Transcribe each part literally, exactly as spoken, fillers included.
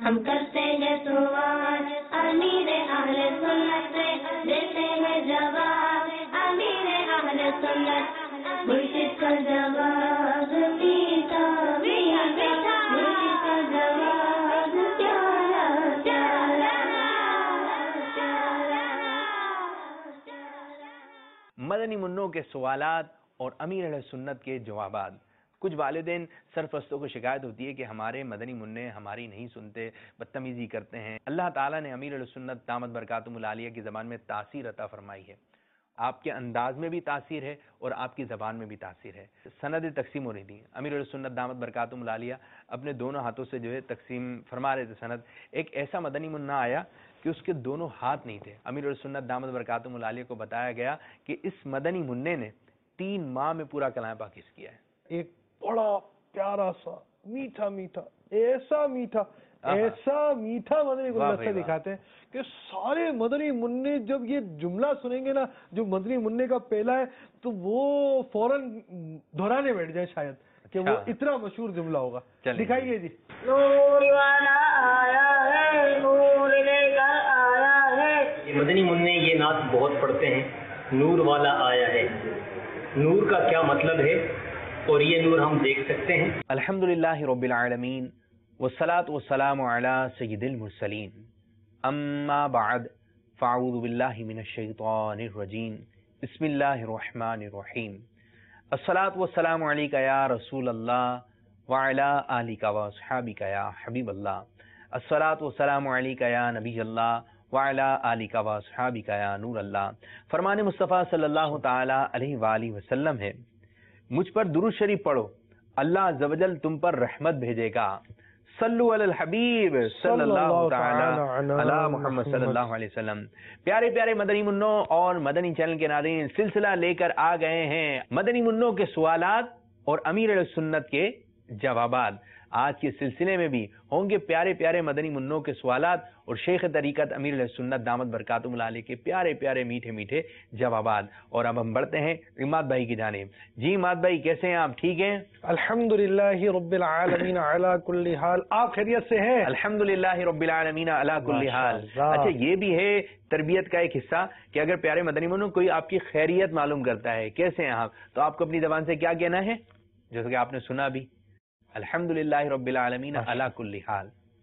ہم کرتے ہیں سوال امیر اہل سنت دیتے ہیں جواب امیر اہل سنت مرشد کا جواب میٹھا میٹھا مرشد کا جواب پیارا پیارا مدنی منوں کے سوالات اور امیر اہل سنت کے جوابات۔ کچھ والدین سرپرستوں کو شکایت ہوتی ہے کہ ہمارے مدنی منع ہماری نہیں سنتے، بدتمیزی کرتے ہیں۔ اللہ تعالیٰ نے امیر اہل سنت دامت برکاتہم العالیہ کی زبان میں تاثیر عطا فرمائی ہے، آپ کے انداز میں بھی تاثیر ہے اور آپ کی زبان میں بھی تاثیر ہے۔ سند تقسیم ہو رہی تھی، امیر اہل سنت دامت برکاتہم العالیہ اپنے دونوں ہاتھوں سے جو ہے تقسیم فرما رہے تھے سند۔ ایک ایسا مدنی منع آیا کہ اس کے دونوں ہاتھ نہیں تھے۔ امیر اہل سنت دامت برکاتہم العالیہ کو بتایا گیا کہ اس مدنی منع نے تین ماہ میں پورا کلام پاک حفظ کیا ہے۔ ایک بڑا پیارا سا میٹھا میٹھا ایسا میٹھا ایسا میٹھا مدنی گلدستہ دکھاتے ہیں کہ سارے مدنی منع جب یہ جملہ سنیں گے نا جو مدنی منع کا پہلا ہے تو وہ فوراً دہرانے بیٹھ جائے شاید کہ وہ اتنا مشہور جملہ ہوگا۔ دکھائیے جی۔ نور والا آیا ہے نور لے کر آیا ہے۔ مدنی منع یہ نعت بہت پڑھتے ہیں، نور والا آیا ہے۔ نور کا کیا مطلب ہے اور یہ نور ہم دیکھ سکتے ہیں؟ الحمدللہ رب العالمین والصلاة والسلام علی سید المرسلین، اما بعد فاعوذ باللہ من الشیطان الرجیم، بسم اللہ الرحمن الرحیم، الصلاة والسلام علیک یا رسول اللہ وعلی آلک واصحابک یا حبیب اللہ، الصلاة والسلام علیک یا نبی اللہ وعلی آلک واصحابک یا نور اللہ۔ فرمان مصطفیٰ صلی اللہ تعالی علیہ وآلہ وسلم ہے، مجھ پر درود شریف پڑھو اللہ عز و جل تم پر رحمت بھیجے گا۔ صلو علی الحبیب صلی اللہ تعالی علی محمد صلی اللہ علیہ وسلم۔ پیارے پیارے مدنی منوں اور مدنی چینل کے ناظرین، سلسلہ لے کر آ گئے ہیں مدنی منوں کے سوالات اور امیر اہل سنت کے جوابات۔ آج کے سلسلے میں بھی ہوں گے پیارے پیارے مدنی منوں کے سوالات اور شیخ طریقت امیر اہل سنت دامت برکاتہم العالیہ کے پیارے پیارے میٹھے میٹھے جوابات۔ اور اب ہم بڑھتے ہیں اماد بھائی کی جانب۔ جی اماد بھائی کیسے ہیں آپ؟ ٹھیک ہیں؟ الحمدللہ رب العالمین علی کل حال، آپ خیریت سے ہیں؟ الحمدللہ رب العالمین علی کل حال۔ اچھا یہ بھی ہے تربیت کا ایک حصہ کہ اگر پیارے مدنی منوں کوئی آپ کی خیریت معلوم کرتا ہے کیسے ہیں آپ، تو آپ کو اپنی زبان سے کیا کہنا ہے؟ جیسا کہ آپ نے سنا بھی، الحمدللہ رب العالمین علی کل حال۔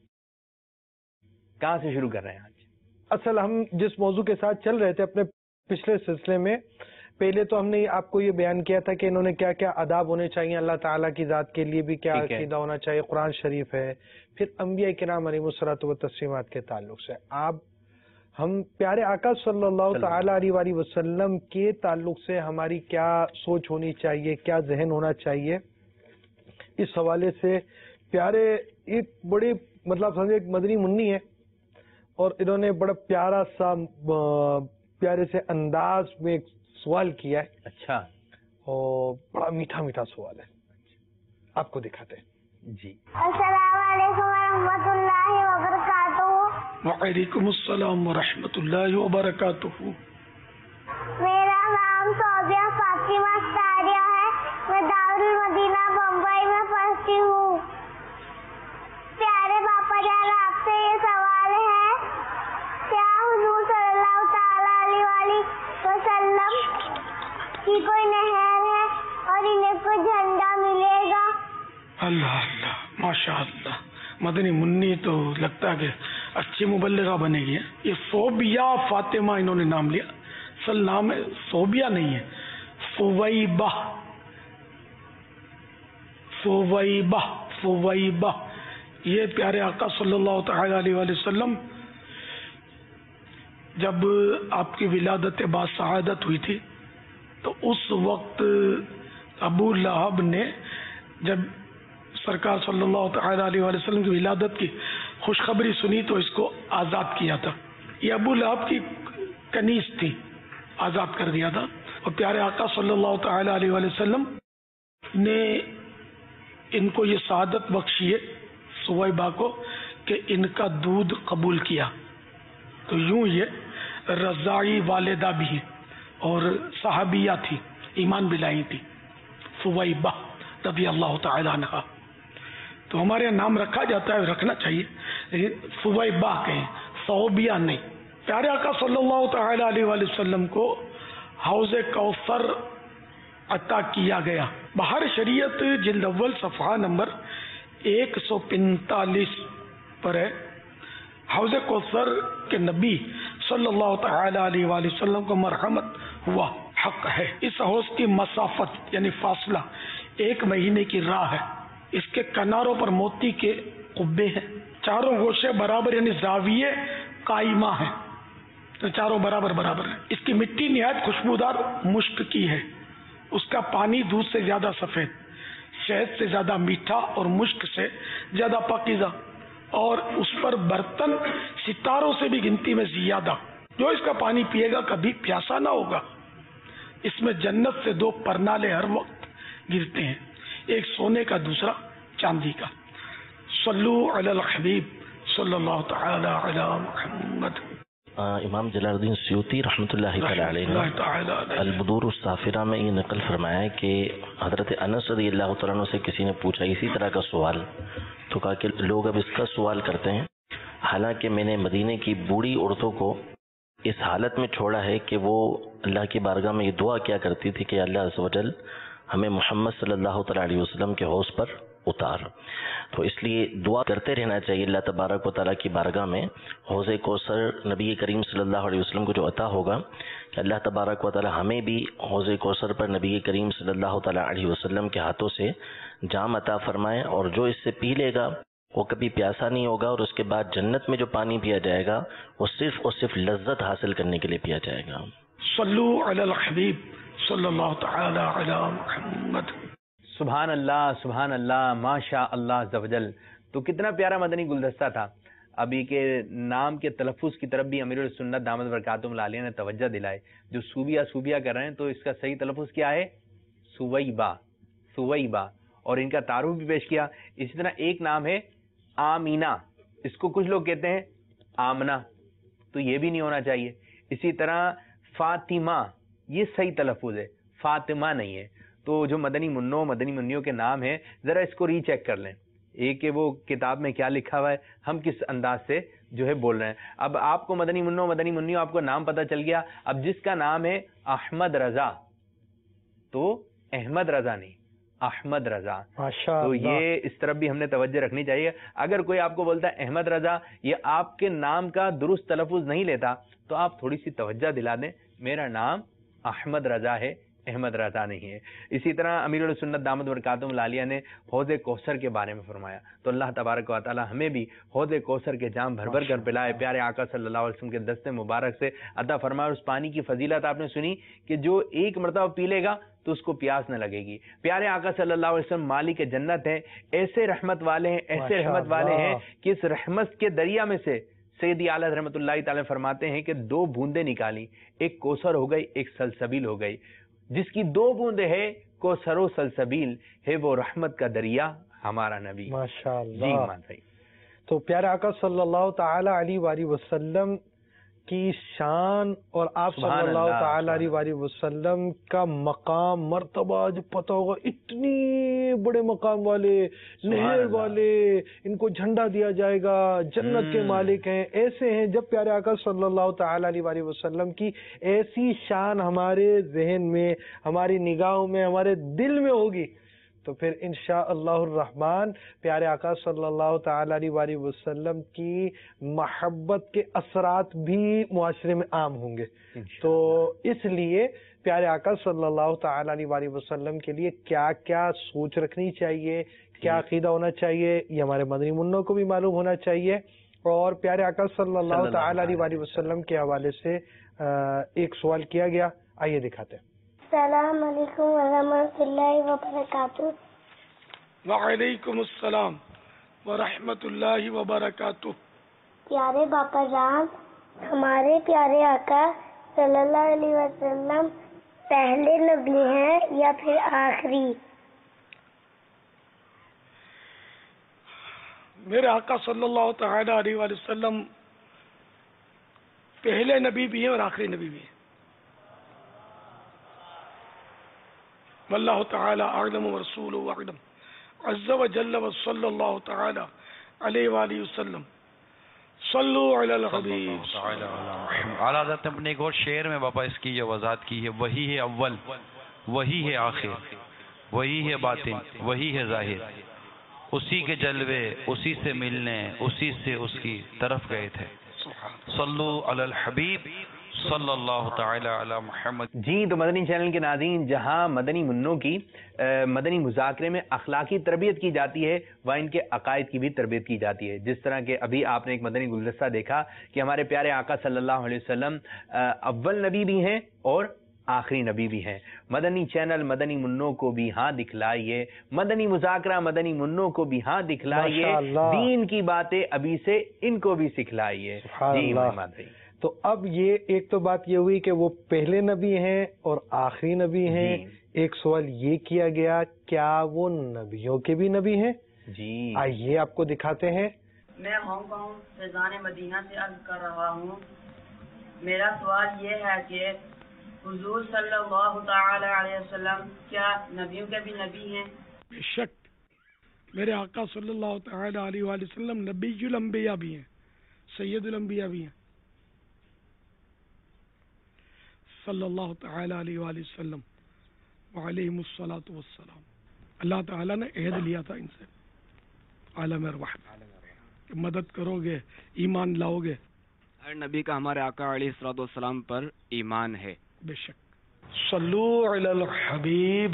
کہاں سے شروع کر رہے ہیں آج؟ اصل ہم جس موضوع کے ساتھ چل رہے تھے اپنے پچھلے سلسلے میں، پہلے تو ہم نے آپ کو یہ بیان کیا تھا کہ انہوں نے کیا کیا آداب ہونے چاہیے، اللہ تعالیٰ کی ذات کے لیے بھی کیا عقیدہ ہونا چاہیے، قرآن شریف ہے، پھر انبیاء کرام علیہم الصلوۃ والتسلیمات کے تعلق سے آپ ہم پیارے آقا صلی اللہ تعالیٰ علیہ وآلہ وسلم کے تعلق سے ہماری کیا سوچ ہونی چاہیے، کیا ذہن ہونا چاہیے، اس حوالے سے پیارے ایک بڑے مطلب سمجھے ایک مدنی منی ہے اور انہوں نے بڑا پیارا سا پیارے سے انداز میں ایک سوال کیا ہے۔ اچھا، اور بڑا میٹھا میٹھا سوال ہے، آپ کو دکھاتے ہیں جی۔ السلام علیکم ورحمۃ اللہ وبرکاتہ۔ وعلیکم السلام ورحمۃ اللہ وبرکاتہ۔ میرا نام صوبیہ فاطمہ ساریہ ہے، میں دارالمدینہ بمبئی میں پڑھتی ہوں۔ پیارے باپا جان آپ سے یہ سوال ہے، کیا حضور صلی اللہ تعالی علیہ وآلہ وسلم کی کوئی نہر ہے اور انہیں کوئی جھنڈا ملے گا؟ اللہ اللہ ماشاء اللہ، مدنی منی تو لگتا ہے کہ اچھی مبلغہ بنے گی۔ یہ صوبیہ فاطمہ انہوں نے نام لیا، اصل نام ہے صوبیہ نہیں ہے، صویبہ صویبہ صویبہ۔ یہ پیارے آقا صلی اللہ تعالی علیہ وآلہ وسلم جب آپ کی ولادت باسعادت ہوئی تھی تو اس وقت ابو لہب نے جب سرکار صلی اللہ تعالی علیہ وآلہ وسلم کی ولادت کی خوشخبری سنی تو اس کو آزاد کیا تھا۔ یہ ابو لہب کی کنیز تھی، آزاد کر دیا تھا، اور پیارے آقا صلی اللہ تعالی علیہ وآلہ وسلم نے ان کو یہ سعادت بخشی ہے سویبہ کو کہ ان کا دودھ قبول کیا، تو یوں یہ رضاعی والدہ بھی ہے اور صحابیہ تھی، ایمان بھی لائی تھی سویبہ رضی اللہ تعالی عنہ۔ تو ہمارے یہاں نام رکھا جاتا ہے، رکھنا چاہیے، لیکن ثویبہ کہیں، ثوبیہ نہیں۔ پیارے آقا صلی اللہ تعالی علیہ وآلہ وسلم کو حوض کوثر عطا کیا گیا۔ بہر شریعت جلد اول صفحہ نمبر ایک سو پینتالیس پر ہے، حوض کوثر کے نبی صلی اللہ تعالی علیہ وآلہ وسلم کو مرحمت ہوا حق ہے۔ اس حوض کی مسافت یعنی فاصلہ ایک مہینے کی راہ ہے۔ اس کے کناروں پر موتی کے قبے ہیں، چاروں گوشے برابر یعنی زاویے قائمہ ہیں، تو چاروں برابر برابر ہیں۔ اس کی مٹی نہایت خوشبودار مشک کی ہے، اس کا پانی دودھ سے زیادہ سفید، شہد سے زیادہ میٹھا اور مشک سے زیادہ پاکیزہ، اور اس پر برتن ستاروں سے بھی گنتی میں زیادہ۔ جو اس کا پانی پیے گا کبھی پیاسا نہ ہوگا۔ اس میں جنت سے دو پرنالے ہر وقت گرتے ہیں، ایک سونے کا دوسرا چاندی کا۔ صلو علی الحبیب صلی اللہ تعالی علی محمد۔ امام جلال الدین سیوطی رحمۃ اللہ تعالی علیہ نے البدور الصافرہ میں یہ نقل فرمایا ہے کہ حضرت انس رضی اللہ تعالیٰ عنہ سے کسی نے پوچھا اسی طرح کا سوال، تو کہا کہ لوگ اب اس کا سوال کرتے ہیں، حالانکہ میں نے مدینے کی بوڑھی عورتوں کو اس حالت میں چھوڑا ہے کہ وہ اللہ کی بارگاہ میں یہ دعا کیا کرتی تھی کہ اللہ عز و جل ہمیں محمد صلی اللہ تعالیٰ علیہ وسلم کے حوض پر اتار۔ تو اس لیے دعا کرتے رہنا چاہیے اللہ تبارک و تعالیٰ کی بارگاہ میں حوض کوثر نبی کریم صلی اللہ علیہ وسلم کو جو عطا ہوگا، کہ اللہ تبارک و تعالیٰ ہمیں بھی حوض کوثر پر نبی کریم صلی اللہ تعالیٰ علیہ وسلم کے ہاتھوں سے جام عطا فرمائے، اور جو اس سے پی لے گا وہ کبھی پیاسا نہیں ہوگا، اور اس کے بعد جنت میں جو پانی پیا جائے گا وہ صرف اور صرف لذت حاصل کرنے کے لیے پیا جائے گا۔ صلو علی الحبیب صلی اللہ تعالی علی محمد۔ سبحان اللہ سبحان اللہ، ماشاء اللہ عز و جل۔ تو کتنا پیارا مدنی گلدستہ تھا۔ ابھی کے نام کے تلفظ کی طرف بھی امیر السنت دامت برکاتہم العالیہ نے توجہ دلائے۔ جو صوبیہ صوبیہ کر رہے ہیں تو اس کا صحیح تلفظ کیا ہے؟ سویبہ، سویبہ، اور ان کا تعارف بھی پیش کیا۔ اسی طرح ایک نام ہے آمینہ، اس کو کچھ لوگ کہتے ہیں آمنہ، تو یہ بھی نہیں ہونا چاہیے۔ اسی طرح فاطمہ، یہ صحیح تلفظ ہے، فاطمہ نہیں ہے۔ تو جو مدنی منوں مدنی منیوں کے نام ہیں ذرا اس کو ری چیک کر لیں، ایک کہ وہ کتاب میں کیا لکھا ہوا ہے، ہم کس انداز سے جو ہے بول رہے ہیں۔ اب آپ کو مدنی منوں مدنی منیوں آپ کو نام پتہ چل گیا۔ اب جس کا نام ہے احمد رضا، تو احمد رضا نہیں، احمد رضا، تو یہ اس طرف بھی ہم نے توجہ رکھنی چاہیے۔ اگر کوئی آپ کو بولتا ہے احمد رضا، یہ آپ کے نام کا درست تلفظ نہیں لیتا، تو آپ تھوڑی سی توجہ دلا دیں، میرا نام احمد رضا ہے، احمد رضا نہیں ہے۔ اسی طرح امیر السنت دامت برکاتہم العالیہ نے حوض کوثر کے بارے میں فرمایا، تو اللہ تبارک و تعالی ہمیں بھی حوض کوثر کے جام بھر بھر کر پلائے، پیارے آقا صلی اللہ علیہ وسلم کے دست مبارک سے عطا فرمائے۔ اس پانی کی فضیلت آپ نے سنی کہ جو ایک مرتبہ پی لے گا تو اس کو پیاس نہ لگے گی۔ پیارے آقا صلی اللہ علیہ وسلم مالک جنت ہیں، ایسے رحمت والے ہیں، ایسے رحمت والے ہیں کہ اس رحمت کے دریا میں سے سیدی اعلیٰ رحمۃ اللہ تعالی فرماتے ہیں کہ دو بوندیں نکالی، ایک کوثر ہو گئی، ایک سلسبیل ہو گئی۔ جس کی دو بوندیں ہے کوثر و سلسبیل ہے، وہ رحمت کا دریا ہمارا نبی۔ ماشاءاللہ۔ جی مان بھائی، تو پیارے آقا صلی اللہ تعالی علیہ وآلہ وسلم کی شان اور آپ صلی اللہ تعالی علیہ وآلہ وسلم کا مقام مرتبہ جو پتہ ہوگا، اتنی بڑے مقام والے، نہر والے، ان کو جھنڈا دیا جائے گا، جنت کے مالک ہیں، ایسے ہیں۔ جب پیارے آقا صلی اللہ تعالی علیہ وآلہ وسلم کی ایسی شان ہمارے ذہن میں، ہماری نگاہوں میں، ہمارے دل میں ہوگی، تو پھر انشاءاللہ الرحمن پیارے آقا صلی اللہ تعالی علیہ وآلہ وسلم کی محبت کے اثرات بھی معاشرے میں عام ہوں گے۔ تو اس لیے پیارے آقا صلی اللہ تعالی علیہ وآلہ وسلم کے لیے کیا کیا سوچ رکھنی چاہیے، کیا عقیدہ ہونا چاہیے، یہ ہمارے مدنی منوں کو بھی معلوم ہونا چاہیے۔ اور پیارے آقا صلی اللہ تعالی علیہ وآلہ وسلم کے حوالے سے ایک سوال کیا گیا، آئیے دکھاتے ہیں۔ السلام علیکم ورحمۃ اللہ وبرکاتہ۔ وعلیکم السلام ورحمۃ اللہ وبرکاتہ۔ پیارے باپا جان، ہمارے پیارے آقا صلی اللہ علیہ وسلم پہلے نبی ہیں یا پھر آخری؟ میرے آقا صلی اللہ تعالی علیہ وآلہ وسلم پہلے نبی بھی ہیں اور آخری نبی بھی ہیں۔ واللہ تعالی اعلم ورسولہ اعلم۔ عز و جل و صلی اللہ تعالی علیہ وآلہ وسلم صلو علی الحبیب. اعلیٰ حضرت نے اپنے ایک اور شعر میں باپا اس کی یہ وضاحت کی ہے، وہی ہے اول، وہی ہے آخر، وہی ہے باطن، وہی ہے ظاہر، اسی کے جلوے اسی سے ملنے اسی سے اس کی طرف گئے تھے. صلو علی الحبیب صلی اللہ تعالی علی محمد. جی تو مدنی چینل کے ناظرین، جہاں مدنی منوں کی مدنی مذاکرے میں اخلاقی تربیت کی جاتی ہے وہاں ان کے عقائد کی بھی تربیت کی جاتی ہے. جس طرح کہ ابھی آپ نے ایک مدنی گلدستہ دیکھا کہ ہمارے پیارے آقا صلی اللہ علیہ وسلم اول نبی بھی ہیں اور آخری نبی بھی ہیں. مدنی چینل مدنی منوں کو بھی ہاں دکھلائیے، مدنی مذاکرہ مدنی منوں کو بھی ہاں دکھلائیے، دین کی باتیں ابھی سے ان کو بھی سکھلائیے. جی مادری. تو اب یہ ایک تو بات یہ ہوئی کہ وہ پہلے نبی ہیں اور آخری نبی ہیں. ایک سوال یہ کیا گیا کیا وہ نبیوں کے بھی نبی ہیں؟ جی آئیے آپ کو دکھاتے ہیں. میں ہانگ کانگ فیضان مدینہ سے عرض کر رہا ہوں. میرا سوال یہ ہے کہ حضور صلی اللہ تعالی علیہ وسلم کیا نبیوں کے بھی نبی ہیں؟ بے شک میرے آقا صلی اللہ تعالی علیہ وآلہ وسلم نبی الانبیاء بھی ہیں، سید الانبیاء بھی ہیں صلی اللہ تعالی علیہ وآلہ وسلم وعلیہم الصلاۃ والسلام. اللہ تعالیٰ نے عہد لیا تھا ان سے عالم ارواح کہ مدد کرو گے، ایمان لاؤ گے. ہر نبی کا ہمارے آقا علیہ الصلوۃ والسلام پر ایمان ہے. بے شک. صلو علی الحبیب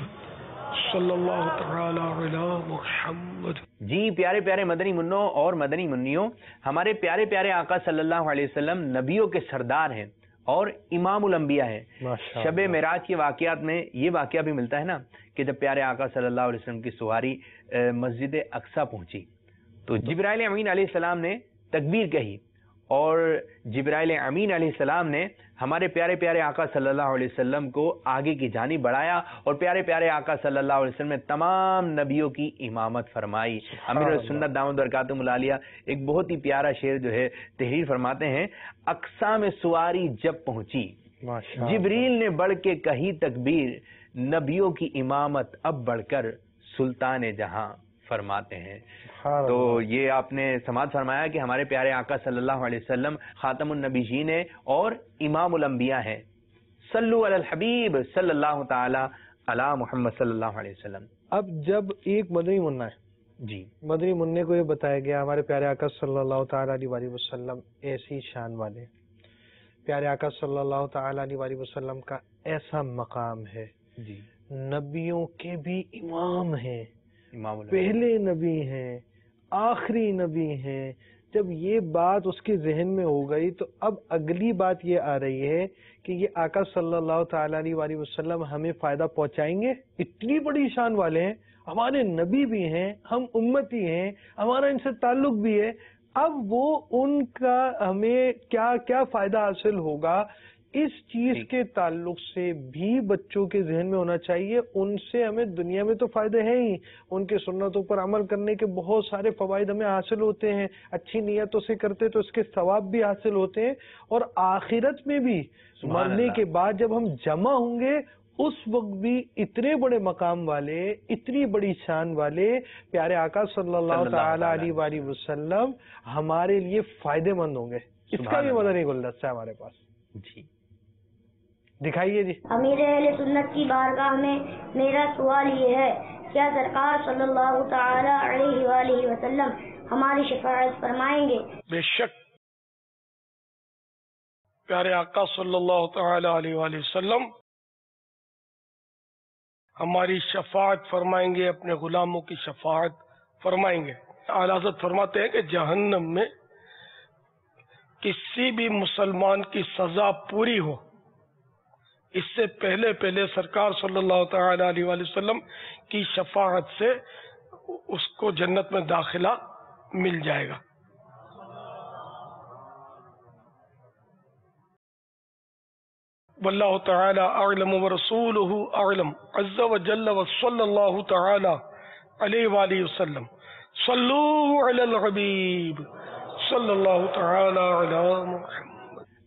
صلی اللہ تعالی علی محمد. جی پیارے پیارے مدنی منوں اور مدنی منیوں، ہمارے پیارے پیارے آقا صلی اللہ علیہ وسلم نبیوں کے سردار ہیں اور امام الانبیاء ہیں. شب معراج کے واقعات میں یہ واقعہ بھی ملتا ہے نا کہ جب پیارے آقا صلی اللہ علیہ وسلم کی سواری مسجد اقصی پہنچی تو جبرائیل امین علیہ السلام نے تکبیر کہی اور جبرائیل امین علیہ السلام نے ہمارے پیارے پیارے آقا صلی اللہ علیہ وسلم کو آگے کی جانب بڑھایا اور پیارے پیارے آقا صلی اللہ علیہ وسلم نے تمام نبیوں کی امامت فرمائی. امیر السنت دامت برکاتہم العالیہ ایک بہت ہی پیارا شعر جو ہے تحریر فرماتے ہیں، اقصی میں سواری جب پہنچی جبریل نے بڑھ کے کہی تکبیر، نبیوں کی امامت اب بڑھ کر سلطان جہاں فرماتے ہیں. تو یہ آپ نے سماعت فرمایا کہ ہمارے پیارے آقا صلی اللہ علیہ وسلم خاتم النبیین ہیں اور امام الانبیاء ہیں. صلو علی الحبیب صلی اللہ تعالی علی محمد صلی اللہ علیہ وسلم. اب جب ایک مدنی منہ ہے، جی مدنی منع کو یہ بتایا گیا ہمارے پیارے آقا صلی اللہ تعالی علیہ وسلم ایسی شان والے، پیارے آقا صلی اللہ تعالی علیہ وسلم کا ایسا مقام ہے، جی نبیوں کے بھی امام ہیں، امام پہلے نبی ہیں، آخری نبی ہیں. جب یہ بات اس کے ذہن میں ہو گئی تو اب اگلی بات یہ آ رہی ہے کہ یہ آقا صلی اللہ تعالی علیہ وسلم ہمیں فائدہ پہنچائیں گے. اتنی بڑی شان والے ہیں، ہمارے نبی بھی ہیں، ہم امتی ہیں، ہمارا ان سے تعلق بھی ہے. اب وہ ان کا ہمیں کیا کیا فائدہ حاصل ہوگا، اس چیز کے تعلق سے بھی بچوں کے ذہن میں ہونا چاہیے. ان سے ہمیں دنیا میں تو فائدے ہیں ہی، ان کے سنتوں پر عمل کرنے کے بہت سارے فوائد ہمیں حاصل ہوتے ہیں، اچھی نیتوں سے کرتے تو اس کے ثواب بھی حاصل ہوتے ہیں، اور آخرت میں بھی مرنے کے بعد جب ہم جمع ہوں گے اس وقت بھی اتنے بڑے مقام والے، اتنی بڑی شان والے پیارے آقا صلی اللہ تعالی علیہ وآلہ وسلم ہمارے لیے فائدے مند ہوں گے. اس کا بھی مدنی گلدستہ ہے ہمارے پاس. جی دکھائیے. جی امیر اہل سنت کی بارگاہ میں میرا سوال یہ ہے، کیا سرکار صلی اللہ تعالی علیہ وآلہ وسلم ہماری شفاعت فرمائیں گے؟ بے شک پیارے آقا صلی اللہ تعالی علیہ وآلہ وسلم ہماری شفاعت فرمائیں گے، اپنے غلاموں کی شفاعت فرمائیں گے. اعلیٰ حضرت فرماتے ہیں کہ جہنم میں کسی بھی مسلمان کی سزا پوری ہو اس سے پہلے پہلے سرکار صلی اللہ تعالی علیہ وآلہ وسلم کی شفاعت سے اس کو جنت میں داخلہ مل جائے گا. واللہ تعالی اعلم ورسولہ اعلم عز وجل وصلی اللہ تعالی علیہ وآلہ وسلم. صلو علی الحبیب صلی اللہ تعالی علی محمد.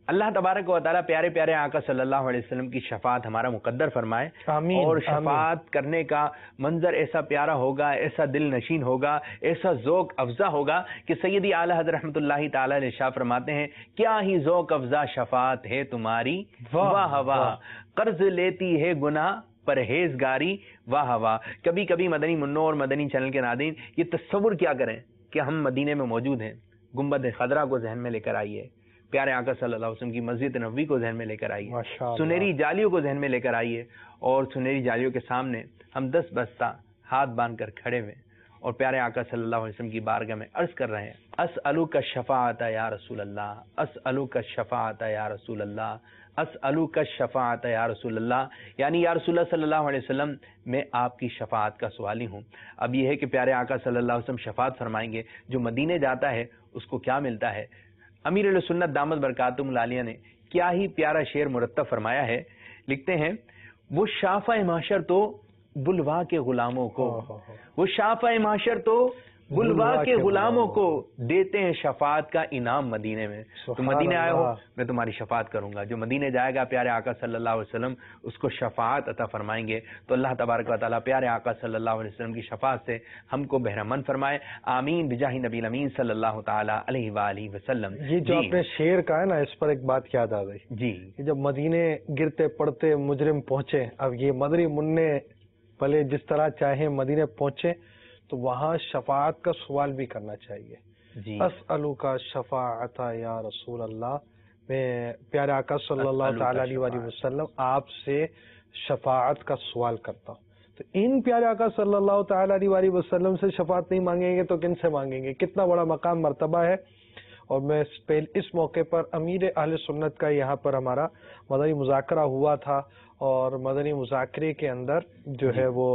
اللہ تبارک و تعالیٰ پیارے پیارے آقا صلی اللہ علیہ وسلم کی شفاعت ہمارا مقدر فرمائے، آمین، اور شفاعت آمین۔ کرنے کا منظر ایسا پیارا ہوگا، ایسا دل نشین ہوگا، ایسا ذوق افزا ہوگا کہ سیدی اعلی حضرت رحمۃ اللہ تعالی علیہ شاہ فرماتے ہیں کیا ہی ذوق افزا شفاعت ہے تمہاری، واہ واہ قرض لیتی ہے گناہ پرہیزگاری، واہ واہ۔ کبھی کبھی مدنی منوں اور مدنی چینل کے ناظرین یہ تصور کیا کریں کہ ہم مدینے میں موجود ہیں، گنبد خضرا کو ذہن میں لے کر آئیے، پیارے آقا صلی اللہ علیہ وسلم کی مسجد نبوی کو ذہن میں لے کر آئیے، سنہری جالیوں کو ذہن میں لے کر آئیے، اور سنہری جالیوں کے سامنے ہم دس بستہ ہاتھ باندھ کر کھڑے ہوئے اور پیارے آقا صلی اللہ علیہ وسلم کی بارگاہ میں عرض کر رہے ہیں اسألوک الشفاعت یا رسول اللہ، اسألوک الشفاعت یا رسول اللہ، اسألوک الشفاعت یا رسول اللہ، یعنی یا رسول اللہ صلی اللہ علیہ وسلم میں آپ کی شفاعت کا سوالی ہوں۔ اب یہ ہے کہ پیارے آقا صلی اللہ علیہ وسلم شفاعت فرمائیں گے، جو مدینے جاتا ہے اس کو کیا ملتا ہے؟ امیر علیہ سنت دامت برکاتہم العالیہ نے کیا ہی پیارا شعر مرتب فرمایا ہے، لکھتے ہیں وہ شافع محشر تو بلوا کے غلاموں کو، وہ شافع محشر تو بلوا کے غلاموں کو دیتے ہیں شفاعت کا انعام مدینے میں۔ تو مدینے آئے ہو میں تمہاری شفاعت کروں گا، جو مدینے جائے گا پیارے آقا صلی اللہ علیہ وسلم اس کو شفاعت عطا فرمائیں گے۔ تو اللہ تبارک و تعالیٰ پیارے آقا صلی اللہ علیہ وسلم کی شفاعت سے ہم کو بہرمند فرمائے، آمین بجاہ نبی الامین صلی اللہ تعالیٰ علیہ وآلہ وسلم۔ یہ جو آپ نے شعر کا ہے نا، اس پر ایک بات یاد آ گئی جی، جب مدینے گرتے پڑتے مجرم پہنچے، اب یہ مدری منع بھلے جس طرح چاہیں مدینے پہنچے تو وہاں شفاعت کا سوال بھی کرنا چاہیے۔ جی، اسألوک شفاعت یا رسول اللہ، میں پیارے آقا صلی اللہ تعالی علیہ وآلہ وسلم آپ سے شفاعت کا سوال کرتا ہوں۔ تو ان پیارے آقا صلی اللہ تعالی علیہ وآلہ وسلم سے شفاعت نہیں مانگیں گے تو کن سے مانگیں گے؟ کتنا بڑا مقام مرتبہ ہے۔ اور میں اس موقع پر امیر اہل سنت کا یہاں پر ہمارا مدنی مذاکرہ ہوا تھا، اور مدنی مذاکرے کے اندر جو ہے وہ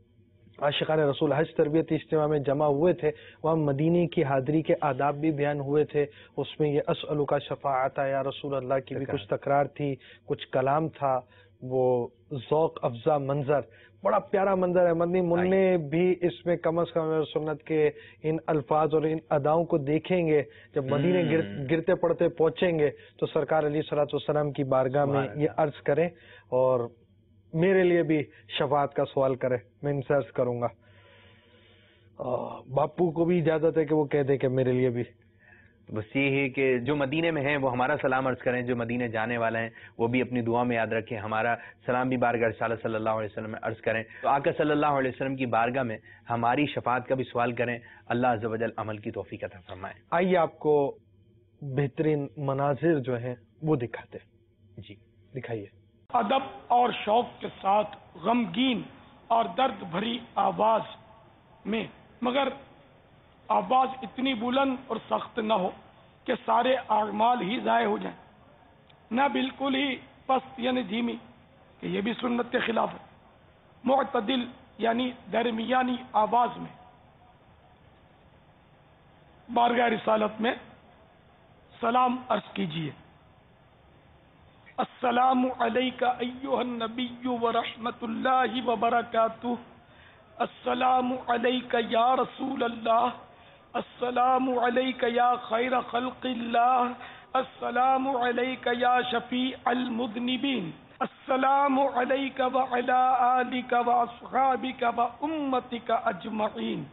عاشقان رسول حج تربیتی اجتماع میں جمع ہوئے تھے، وہاں مدینے کی حاضری کے آداب بھی بیان ہوئے تھے، اس میں یہ اسألوک شفاعت یا رسول اللہ کی بھی کچھ تکرار تھی، کچھ کلام تھا، وہ ذوق افزا منظر، بڑا پیارا منظر ہے۔ مدنی منع بھی اس میں کم از کم سنت کے ان الفاظ اور ان اداؤں کو دیکھیں گے، جب مدینے گر, گرتے پڑتے پہنچیں گے تو سرکار علیہ الصلوۃ والسلام کی بارگاہ میں یہ عرض کریں اور میرے لیے بھی شفاعت کا سوال کرے، میں ان سے عرض کروں گا۔ باپو کو بھی اجازت ہے کہ وہ کہہ دے کہ میرے لیے بھی بس یہ ہے کہ جو مدینے میں ہیں وہ ہمارا سلام عرض کریں، جو مدینے جانے والے ہیں وہ بھی اپنی دعا میں یاد رکھیں، ہمارا سلام بھی بارگاہ رسالت صلی اللہ علیہ وسلم میں عرض کریں۔ تو آقا صلی اللہ علیہ وسلم کی بارگاہ میں ہماری شفاعت کا بھی سوال کریں، اللہ عز و جل عمل کی توفیق عطا فرمائے۔ آئیے آپ کو بہترین مناظر جو ہیں وہ دکھاتے، جی دکھائیے۔ ادب اور شوق کے ساتھ غمگین اور درد بھری آواز میں، مگر آواز اتنی بلند اور سخت نہ ہو کہ سارے اعمال ہی ضائع ہو جائیں، نہ بالکل ہی پست یعنی دھیمی کہ یہ بھی سنت کے خلاف ہے، معتدل یعنی درمیانی آواز میں بارگاہ رسالت میں سلام عرض کیجیے۔ السلام علیکہ ایہا النبی ورحمۃ اللہ وبرکاتہ، السلام علیکہ یا رسول اللہ، السلام علیکہ یا خیر خلق اللہ، السلام علیکہ یا شفیع المذنبین، السلام علیکہ وعلی آلکہ واصحابکہ وامتک اجمعین۔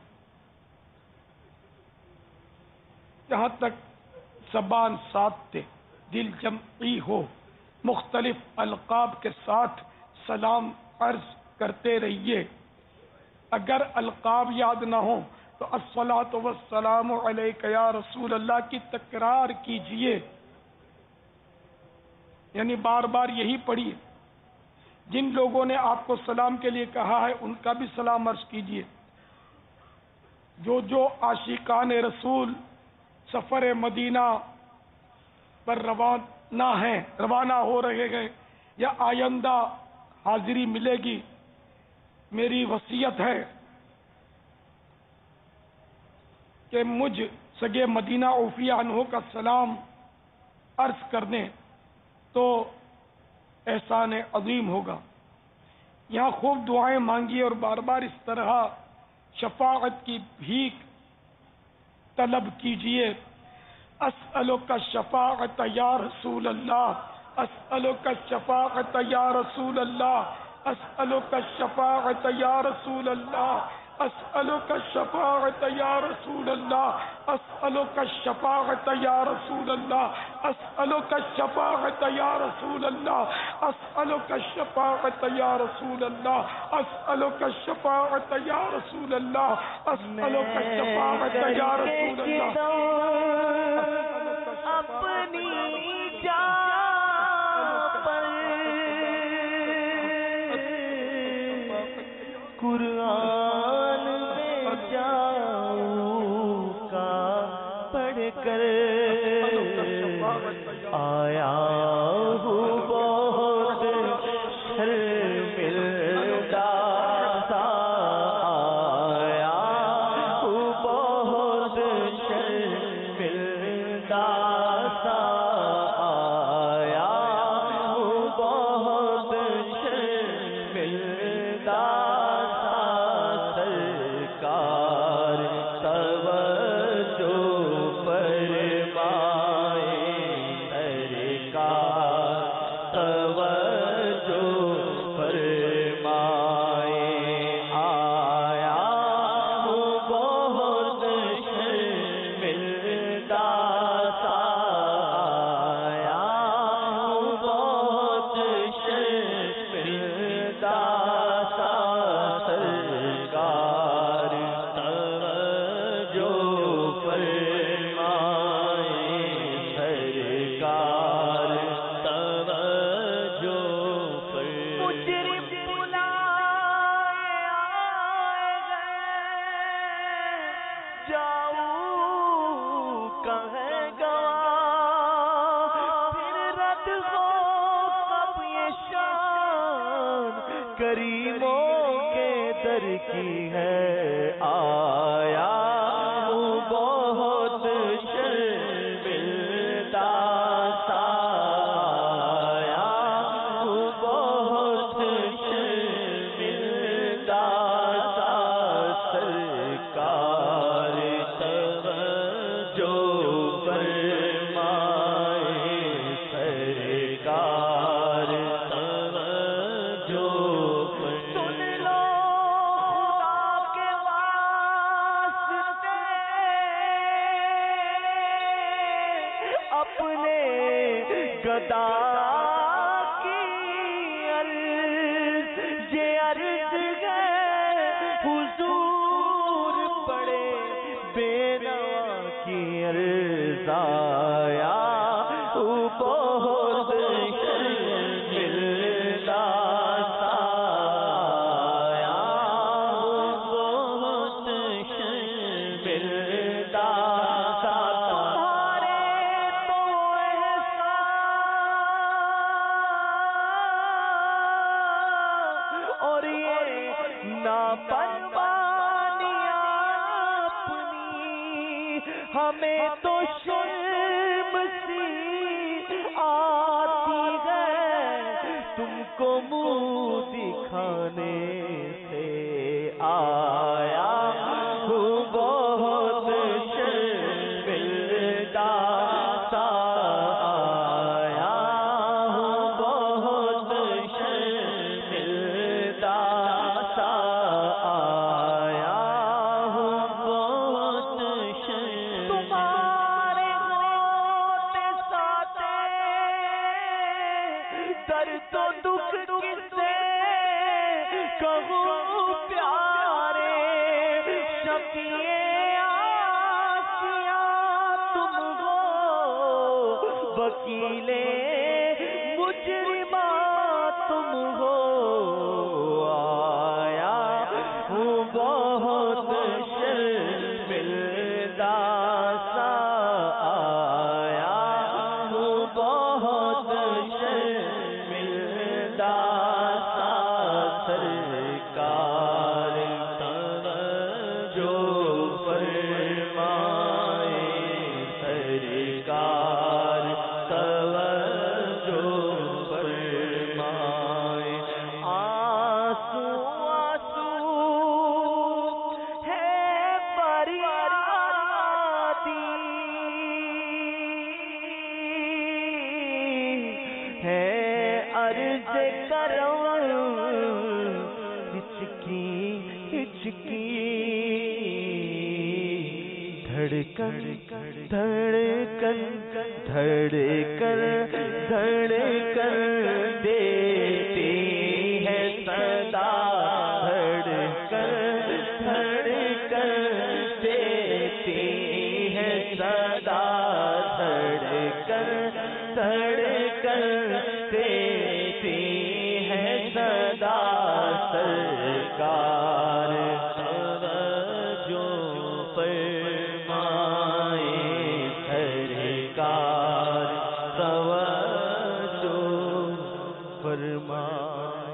جہاں تک زبان سادتے دل جمعی ہو، مختلف القاب کے ساتھ سلام عرض کرتے رہیے۔ اگر القاب یاد نہ ہوں تو الصلاۃ والسلام علیک یا رسول اللہ کی تکرار کیجئے، یعنی بار بار یہی پڑھیے۔ جن لوگوں نے آپ کو سلام کے لیے کہا ہے ان کا بھی سلام عرض کیجئے۔ جو جو عاشقان رسول سفر مدینہ پر روانہ ہیں، روانہ ہو رہے ہیں یا آئندہ حاضری ملے گی، میری وصیت ہے کہ مجھ سگے مدینہ عوفیہ عنہ کا سلام عرض کر دیں تو احسان عظیم ہوگا۔ یہاں خوب دعائیں مانگیے اور بار بار اس طرح شفاعت کی بھیک طلب کیجیے۔ اسألک الشفاعت یا رسول اللہ، اسألک الشفاعت یا رسول اللہ، اسألک الشفاعت یا رسول اللہ، اسألک الشفاعت یا رسول اللہ، اسألک الشفاعت یا رسول اللہ، اسألک الشفاعت یا رسول اللہ، اسألک الشفاعت یا رسول اللہ، اسألک الشفاعت یا رسول اللہ، اسألک الشفاعت یا رسول اللہ۔ اپنی جان پر قرآن میں جاؤں کا پڑھ کر آیا ہوں بہت شرمندہ سا، آیا ہوں بہت شرمندہ سا، آیا ہوں بہت شرمندہ سا، سرکار توجہ فرمائے، سرکار توجہ فرمائے، آیا ہوں بہت شرمندہ سا، آیا ہوں بہت شرمندہ سا، سرکار توجہ فرمائے، سرکار توجہ فرمائے۔ مجرم بلائے آئے گئے، جاؤں کہے گواہ، پھر رد ہو کب یہ شان، کریموں کے در کی ہے، آیا ہوں بہت شرمندہ سا، آیا ہوں بہت شرمندہ سا، سرکار توجہ فرمائے، سرکار توجہ فرمائے۔ سن لو خدا کے واسطے اپنے گدا کی عرض، یہ عرض ہے حضور پڑے بے نوا کی عرض، آیا ہوں بہت شرمندہ سا، آیا ہوں بہت شرمندہ سا، تمہارے تو احسان اور یہ نافرمانیاں اپنی، ہمیں تو شرم سی آتی ہے تم کو منہ دکھانے سے، آیا ہوں بہت شرمندہ سا، آیا ہوں بہت شرمندہ سا، آیا ہوں بہت شرمندہ۔ تمہارے ہوتے ساتے درد و دکھ کسے کہوں پیارے، شفیع آسیاں تم ہو، وکیل مجرمات تم ہو، آیا ہوں بہت شرمندہ سا، آیا ہوں بہت شرمندہ سا، سرکار توجہ فرمائے، سرکار توجہ فرمائے۔ آنسو آنسو ہے فریادی، عرض کرم ہچکی ہچکی دھڑکن دھڑکن دھڑکن دھڑکن دیتی ہے صدا دھڑکن دھڑکن دیتی ہے صدا دھڑکن دھڑکن دیتی ہے صدا سرکار توجہ فرمائے سرکار توجہ فرمائے.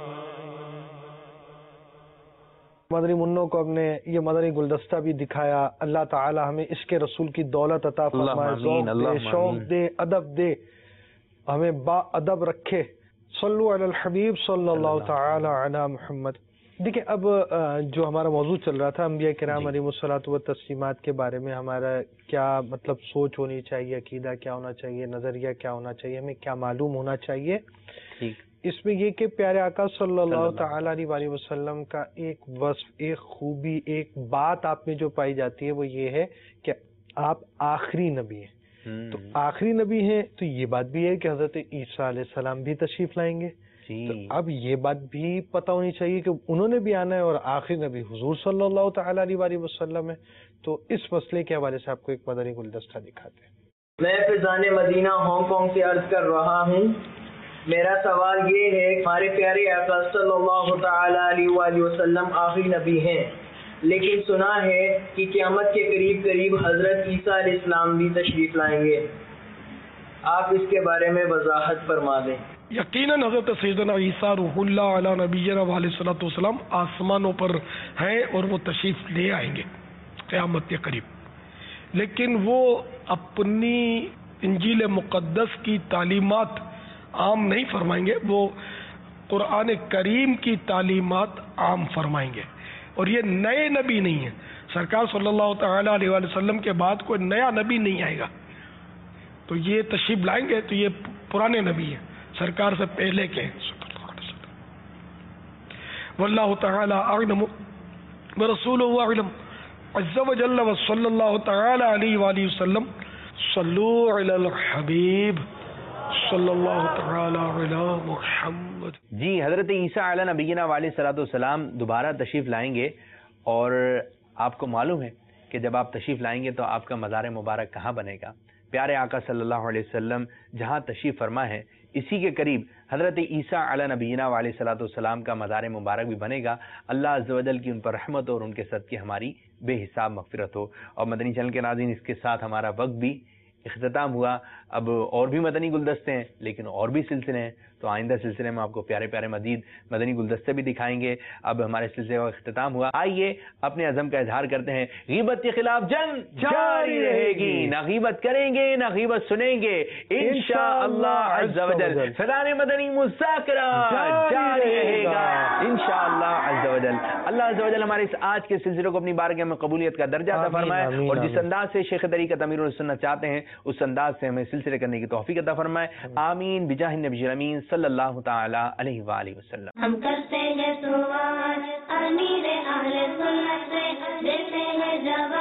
مدنی منوں کو ہم نے یہ مدنی گلدستہ بھی دکھایا. اللہ تعالی ہمیں عشق رسول کی دولت عطا فرمائے, ذوق دے, شوق دے, ادب دے, ہمیں با ادب رکھے. صلو علی الحبیب صلی اللہ تعالی علی محمد. دیکھیں اب جو ہمارا موضوع چل رہا تھا انبیاء کرام علیہم الصلوۃ والتسلیمات کے بارے میں ہمارا کیا مطلب سوچ ہونی چاہیے, عقیدہ کیا ہونا چاہیے, نظریہ کیا ہونا چاہیے, ہمیں کیا معلوم ہونا چاہیے. اس میں یہ کہ پیارے آقا صلی اللہ تعالی علیہ وسلم کا ایک وصف, ایک خوبی, ایک بات آپ میں جو پائی جاتی ہے وہ یہ ہے کہ آپ آخری نبی ہیں. تو آخری نبی ہیں تو یہ بات بھی ہے کہ حضرت عیسیٰ علیہ السلام بھی تشریف لائیں گے. تو اب یہ بات بھی پتہ ہونی چاہیے کہ انہوں نے بھی آنا ہے اور آخری نبی حضور صلی اللہ تعالی علیہ وسلم ہے. تو اس مسئلے کے حوالے سے آپ کو ایک مدنی گلدستہ دکھاتے ہیں. میں فیضان مدینہ ہانگ کانگ سے عرض کر رہا ہوں. میرا سوال یہ ہے کہ ہمارے پیارے آقا صلی اللہ تعالی علیہ وآلہ وسلم آخری نبی ہیں, لیکن سنا ہے کہ قیامت کے قریب قریب حضرت عیسیٰ علیہ السلام بھی تشریف لائیں گے. آپ اس کے بارے میں وضاحت فرما دیں. یقیناً حضرت سیدنا عیسیٰ روح اللہ علیہ نبینا علیہ الصلوۃ والسلام آسمانوں پر ہیں اور وہ تشریف لے آئیں گے قیامت کے قریب, لیکن وہ اپنی انجیل مقدس کی تعلیمات عام نہیں فرمائیں گے, وہ قرآن کریم کی تعلیمات عام فرمائیں گے. اور یہ نئے نبی نہیں ہیں, سرکار صلی اللہ تعالی علیہ وسلم کے بعد کوئی نیا نبی نہیں آئے گا. تو یہ تشریف لائیں گے تو یہ پرانے نبی ہیں, سرکار سے پہلے کے. واللہ تعالی اعلم ورسولہ اعلم عز وجل وصلی اللہ تعالی علیہ وآلہ وسلم. صلو علی الحبیب صلی اللہ تعالی علی محمد. جی, حضرت عیسیٰ علیہ نبینا علیہ الصلوۃ والسلام دوبارہ تشریف لائیں گے, اور آپ کو معلوم ہے کہ جب آپ تشریف لائیں گے تو آپ کا مزار مبارک کہاں بنے گا. پیارے آقا صلی اللہ علیہ وسلم جہاں تشریف فرما ہے اسی کے قریب حضرت عیسیٰ علیہ نبینا علیہ الصلوۃ والسلام کا مزار مبارک بھی بنے گا. اللہ عز و جل کی ان پر رحمت اور ان کے صدقے ہماری بے حساب مغفرت ہو. اور مدنی چینل کے ناظرین, اس کے ساتھ ہمارا وقت بھی اختتام ہوا. اب اور بھی مدنی گلدستے ہیں لیکن اور بھی سلسلے ہیں, تو آئندہ سلسلے میں آپ کو پیارے پیارے مزید مدنی گلدستے بھی دکھائیں گے. اب ہمارے سلسلے کا اختتام ہوا, آئیے اپنے عزم کا اظہار کرتے ہیں. غیبت کے خلاف جنگ جاری رہے گی, نہ غیبت کریں گے نہ غیبت سنیں گے انشاءاللہ عز و جل. فیضان مدنی مذاکرہ جاری رہے گا انشاءاللہ عز و جل. اللہ عز و جل ہمارے اس آج کے سلسلے کو اپنی بارگاہ میں قبولیت کا درجہ عطا فرمائے, اور جس انداز سے شیخ طریقت امیر السنت چاہتے ہیں اس انداز سے ہمیں سلسلے کرنے کی توفیق عطا فرمائے. آمین بجاہ النبی الامین صلی اللہ تعالی علیہ وآلہ وسلم. ہم کرتے ہیں سوال امیر اہل سنت سے, دیتے ہیں جواب